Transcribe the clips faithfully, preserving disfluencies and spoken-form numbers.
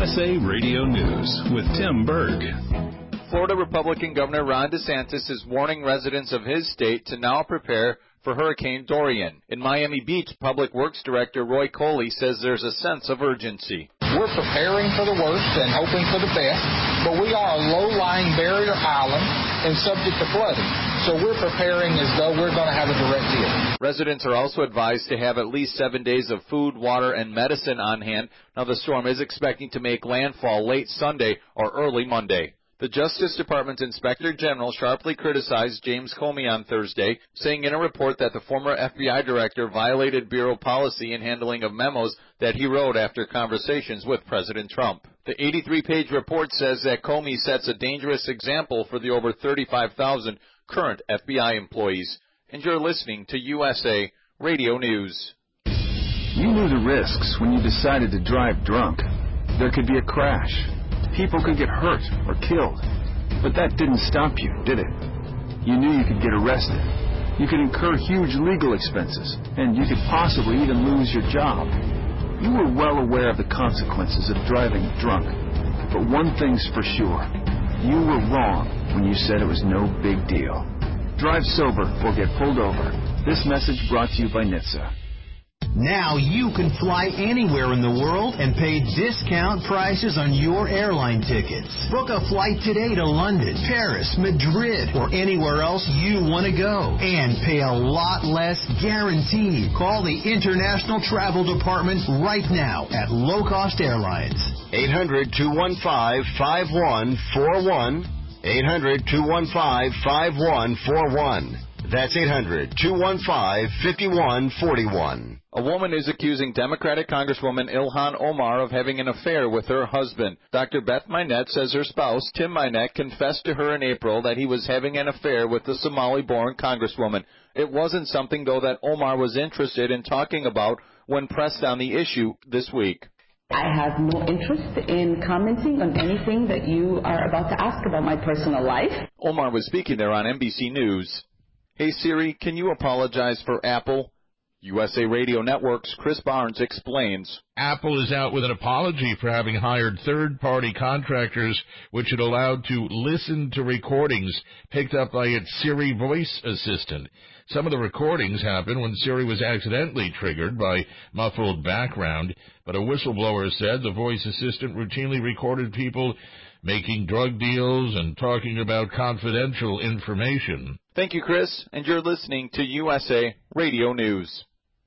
S A Radio News with Tim Berg. Florida Republican Governor Ron DeSantis is warning residents of his state to now prepare for Hurricane Dorian. In Miami Beach, Public Works Director Roy Coley says there's a sense of urgency. We're preparing for the worst and hoping for the best, but we are a low-lying barrier island and subject to flooding, so we're preparing as though we're going to have a direct hit. Residents are also advised to have at least seven days of food, water, and medicine on hand. Now, the storm is expecting to make landfall late Sunday or early Monday. The Justice Department's Inspector General sharply criticized James Comey on Thursday, saying in a report that the former F B I director violated bureau policy in handling of memos that he wrote after conversations with President Trump. The eighty-three page report says that Comey sets a dangerous example for the over thirty-five thousand current F B I employees. And you're listening to U S A Radio News. You knew the risks when you decided to drive drunk. There could be a crash. People could get hurt or killed. But that didn't stop you, did it? You knew you could get arrested. You could incur huge legal expenses, and you could possibly even lose your job. You were well aware of the consequences of driving drunk. But one thing's for sure. You were wrong when you said it was no big deal. Drive sober or get pulled over. This message brought to you by N H T S A. Now you can fly anywhere in the world and pay discount prices on your airline tickets. Book a flight today to London, Paris, Madrid, or anywhere else you want to go. And pay a lot less guaranteed. Call the International Travel Department right now at Low Cost Airlines. eight hundred, two one five, five one four one. eight hundred, two one five, five one four one. That's eight hundred, two one five, five one four one. A woman is accusing Democratic Congresswoman Ilhan Omar of having an affair with her husband. Doctor Beth Minette says her spouse, Tim Minette, confessed to her in April that he was having an affair with the Somali-born Congresswoman. It wasn't something, though, that Omar was interested in talking about when pressed on the issue this week. I have no interest in commenting on anything that you are about to ask about my personal life. Omar was speaking there on N B C News. Hey Siri, can you apologize for Apple? U S A Radio Network's Chris Barnes explains. Apple is out with an apology for having hired third-party contractors which it allowed to listen to recordings picked up by its Siri voice assistant. Some of the recordings happened when Siri was accidentally triggered by muffled background, but a whistleblower said the voice assistant routinely recorded people making drug deals and talking about confidential information. Thank you, Chris, and you're listening to U S A Radio News.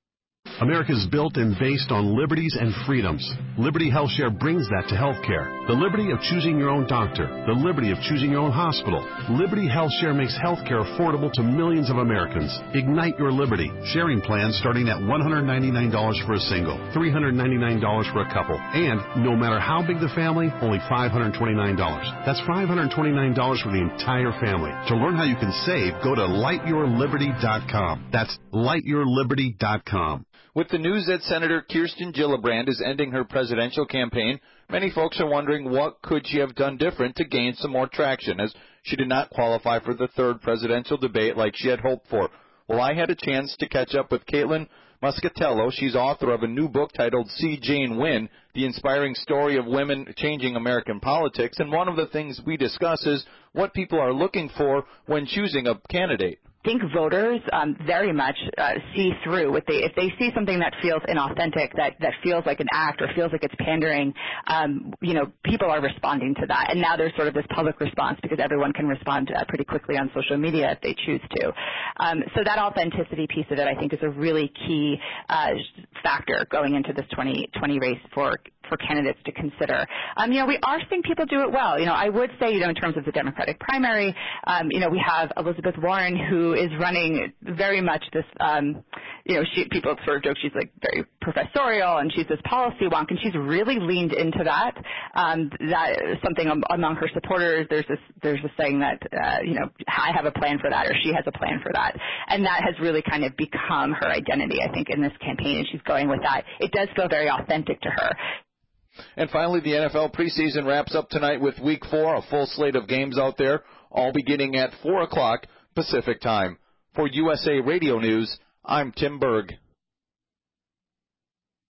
America is built and based on liberties and freedoms. Liberty HealthShare brings that to healthcare. The liberty of choosing your own doctor. The liberty of choosing your own hospital. Liberty HealthShare makes healthcare affordable to millions of Americans. Ignite your liberty. Sharing plans starting at one hundred ninety-nine dollars for a single, three hundred ninety-nine dollars for a couple, and no matter how big the family, only five hundred twenty-nine dollars. That's five hundred twenty-nine dollars for the entire family. To learn how you can save, go to light your liberty dot com. That's light your liberty dot com. With the news that Senator Kirsten Gillibrand is ending her presidential campaign, many folks are wondering what could she have done different to gain some more traction, as she did not qualify for the third presidential debate like she had hoped for. Well, I had a chance to catch up with Caitlin Muscatello. She's author of a new book titled See Jane Win, the inspiring story of women changing American politics, and one of the things we discuss is what people are looking for when choosing a candidate. I think voters um, very much uh, see through what they if they see something that feels inauthentic, that that feels like an act or feels like it's pandering. Um, you know, people are responding to that, and now there's sort of this public response because everyone can respond uh, pretty quickly on social media if they choose to. Um, so that authenticity piece of it, I think, is a really key uh, factor going into this twenty twenty race for for candidates to consider. Um, you know, we are seeing people do it well. You know, I would say, you know, in terms of the Democratic primary, um, you know, we have Elizabeth Warren, who is running very much this, um, you know, she, people sort of joke she's like very professorial and she's this policy wonk, and she's really leaned into that. Um, that is something among her supporters. There's this, there's this saying that, uh, you know, I have a plan for that, or she has a plan for that. And that has really kind of become her identity, I think, in this campaign, and she's going with that. It does feel very authentic to her. And finally, the N F L preseason wraps up tonight with Week four, a full slate of games out there, all beginning at four o'clock Pacific time. For U S A Radio News, I'm Tim Berg.